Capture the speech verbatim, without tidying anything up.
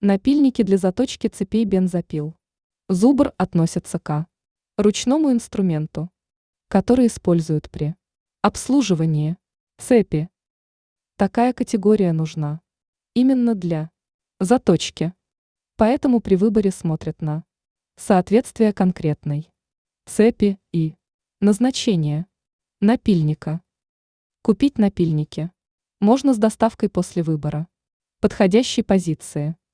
Напильники для заточки цепей бензопил. Зубр относится к ручному инструменту, который используют при обслуживании цепи. Такая категория нужна именно для заточки. Поэтому при выборе смотрят на соответствие конкретной цепи и назначение напильника. Купить напильники можно с доставкой после выбора подходящей позиции.